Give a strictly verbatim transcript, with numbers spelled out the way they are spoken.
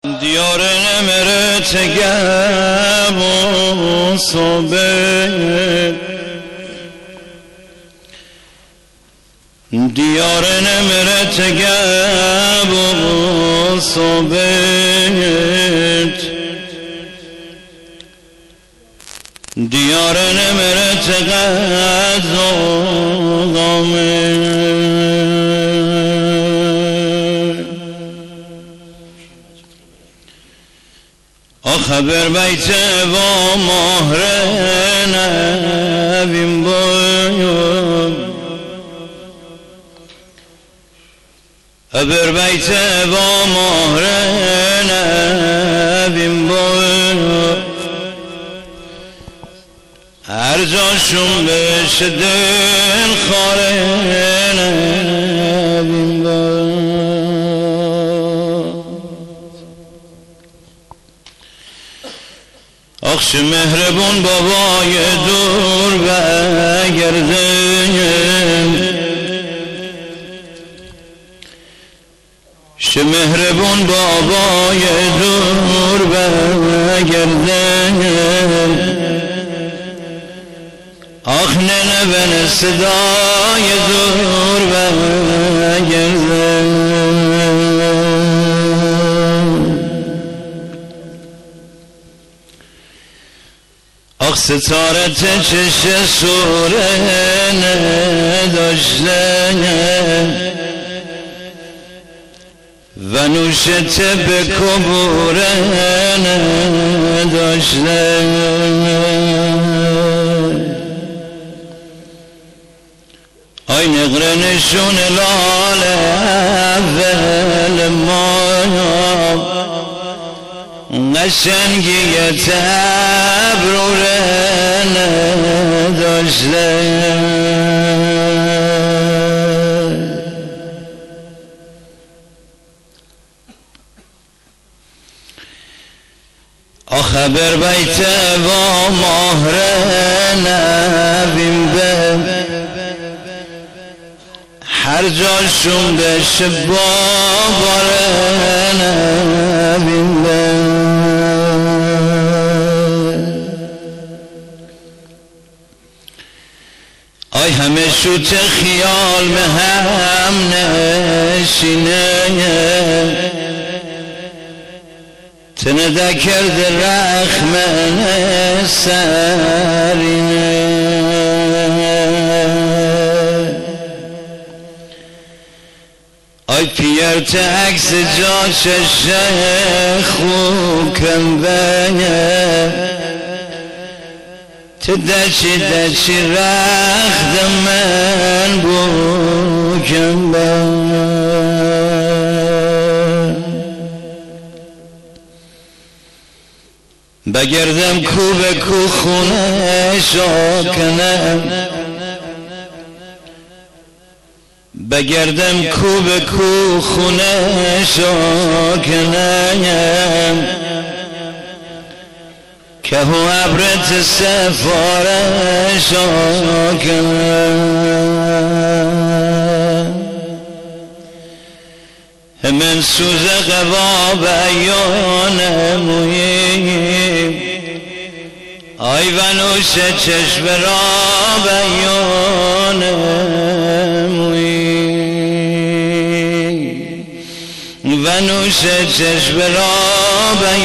دیار نمرت گب و صبح دیار نمرت گب و صبح دیار نمرت غز و غامه خبر بیت و مهر نبیم باید خبر بیت و مهر نبیم باید هر جاشون بشه دل خاره نبیم باید آخش مهربون بابای دور بگردم ش مهربون بابای دور بگردم آخ نه بن صدای دور بگردم آخ ستارت چش سوره نداشتن و نوشت به کبوره نداشتن آی نقره نشون لال اول ما قشنگی تبروره نداشته خبر بیت و مهر نبیم به هر جاشون بشه باوره نبیم به آی همه شوت خیال به هم نشینه تنده کرده رخم سرینه آی پیرت عکس جاشش خوکم بینه تدشی دشی رخت من بوکم بگردم کو به کو خونه شاکنم بگردم کو به کو خونه شاکنم که هو عبرت سفارش آکنم من سوز قوا بیان مویم آی ونوش چشم را بیان مویم ونوش چشم را بیان